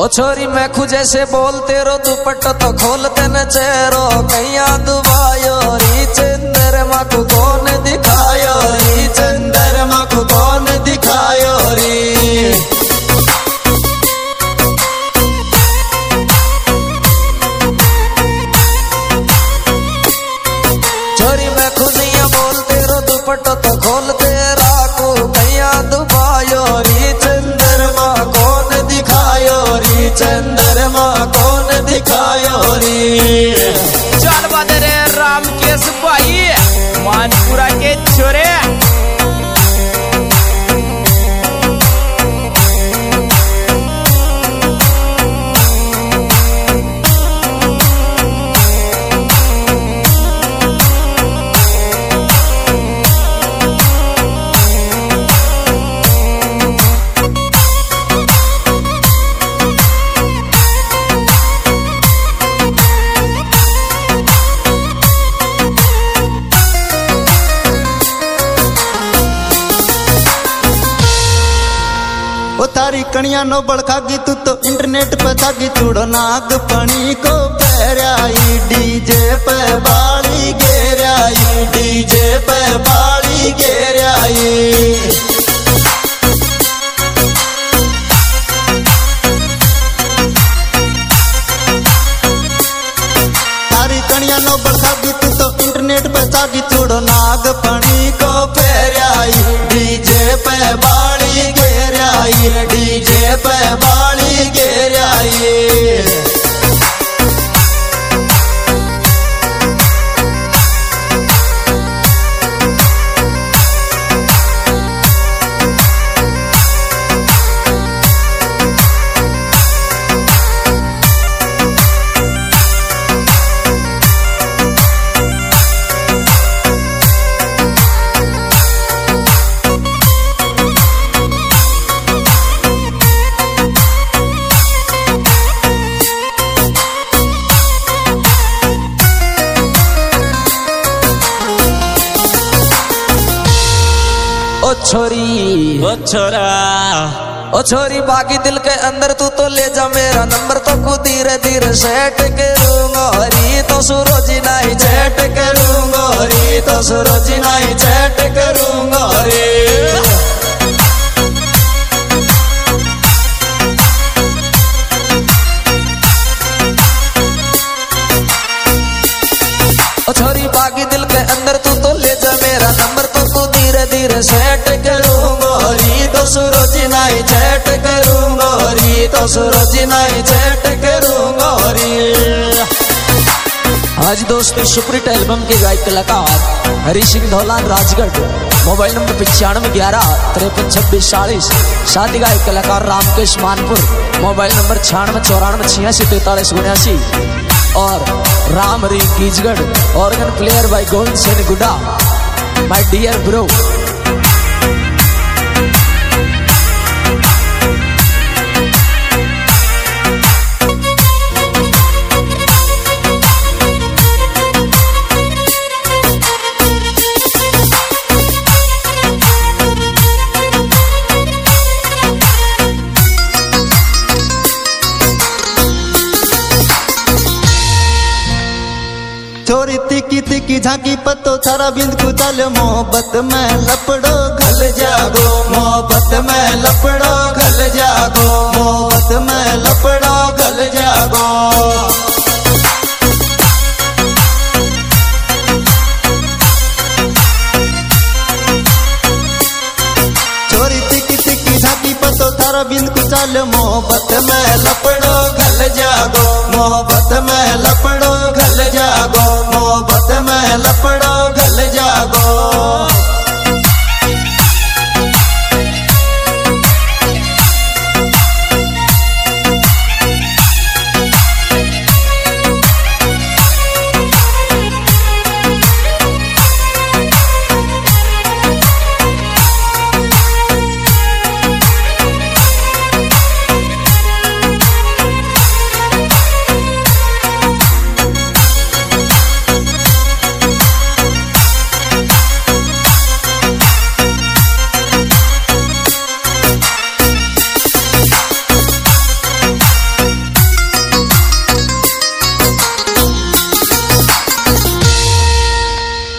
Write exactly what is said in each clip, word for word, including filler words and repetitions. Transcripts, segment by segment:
ओ छोरी मैं खुजे से बोलते रो दुपट्टा तो खोलते न चेहरो कैया दुबायो री चंद्रमा को कौन दिखायो री चंद्रमा को कौन दिखायो री। छोरी मैं खुदिया बोलते रो दुपट्टा तो खोलते राखो कैया दुबायो री चंद्रमा कौन दिखायो री चंद्रमा कौन दिखायो री। चल बदरे राम के सिपाही मानपुरा के छोरे तारी कणिया नो बड़खागी तू तो इंटरनेट पे थागी चूड़ो नाग पणी को पैराई डीजे पे बाली घेराई डीजे पे बाली घेराई। तारी कणिया नो बड़खागी तू तो इंटरनेट पे थागी चूड़ो नाग पणी को पैराई डीजे पे बाली घेराई डीजे पे बाली घेराई। ओ छोरी ओ छोरा ओ छोरी बाकी दिल के अंदर तू तो ले जा मेरा नंबर तो को धीरे धीरे सेट करूंगा री तो सूरज नहीं चैट करूंगा री तो सूरज नहीं चैट करूंगा रे। ओ छोरी बाकी दिल के अंदर तू तो ले जा मेरा नंबर तो को धीरे धीरे सेट करूंगा री तो सूरज नहीं चैट करूंगा री तो सूरज नहीं चैट करूंगा री। आज दोस्तों सुपरहिट एल्बम के गायक कलाकार हरी सिंह धौलान राजगढ़ मोबाइल नंबर पचानवे ग्यारह तिरपन छब्बीस चालीस। साथ ही गायक कलाकार रामकेश मानपुर मोबाइल नंबर छियानवे चौरानवे छियासी तैतालीस उन्यासी और राम री कीजगढ़ organ player by Govind Sen गुड्डा माय डियर ब्रो। छोरी तिकी तिकी झांकी पत्तो थारा बिंद को चल मोहब्बत में लपड़ो घल जागो मोहब्बत में लपड़ो घल जागो मोहब्बत में लपड़ो घल जागो। छोरी तिकी तिकी झांकी पत्तो थारा बिंद को चल मोहब्बत में लपड़ो घल जागो मोहब्बत में लपड़ो घल जागो मोहब्बत में लपड़ो घल जागो।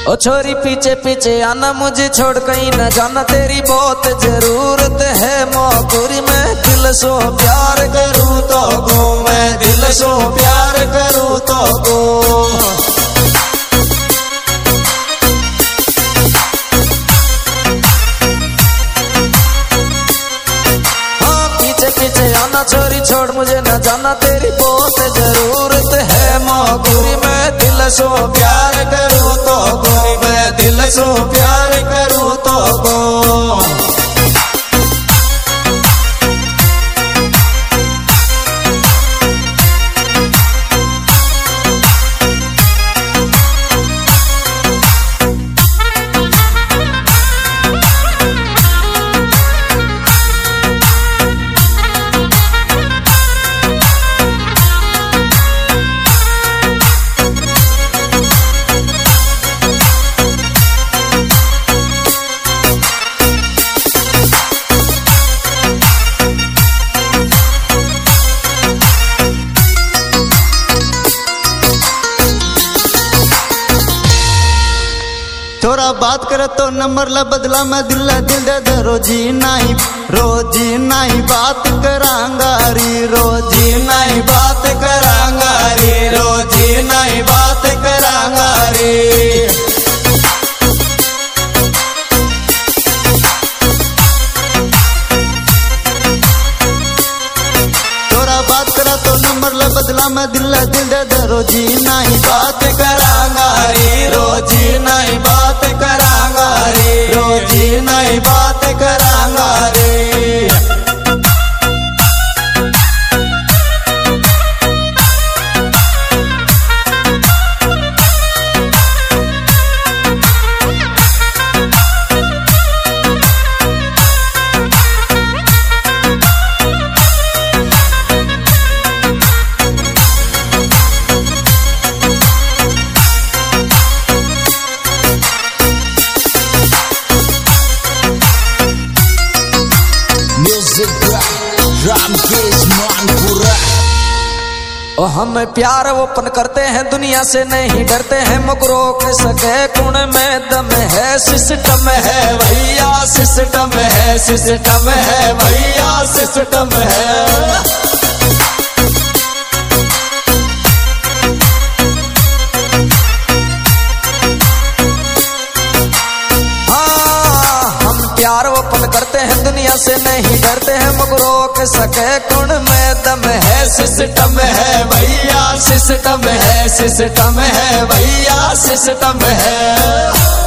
ओ छोरी पीछे पीछे आना, मुझे छोड़ कहीं न जाना, तेरी बहुत जरूरत है मोहकुरी, मैं दिल सो प्यार करूँ तो गो, मैं दिल सो प्यार करूँ तो गो। हाँ पीछे पीछे आना, छोरी छोड़ मुझे न जाना, तेरी बहुत जरूरत है मोहकुरी, मैं दिल सो प्यार करूँ तो गो, मैं दिल सो प्यार करूँ तो गो। छोरा बात करे तो नंबर ला बदला, मैं दिल दिल दे दे, रोजी नहीं रोजी नहीं बात करांगा री, रोजी नहीं बात करांगा री, रोजी नहीं बात करांगा री। छोरा बात करा तो नंबर ला बदला, मैं दिल दिल दे दे, रोजी नहीं बात करांगा री, रोजी नहीं बात करांगा रे, रोजी नहीं बात करांगा रे। रामकेश मानपुरा। ओ हम प्यार वोपन करते हैं, दुनिया से नहीं डरते हैं, मुझको रोक सके कौन में दम है, सिस्टम है भैया सिस्टम है, सिस्टम है भैया सिस्टम है। प्यार वोपन करते हैं, दुनिया से नहीं डरते हैं, मुझको रोक सके कौन में दम है, सिस्टम है भैया सिस्टम है, सिस्टम है भैया सिस्टम है।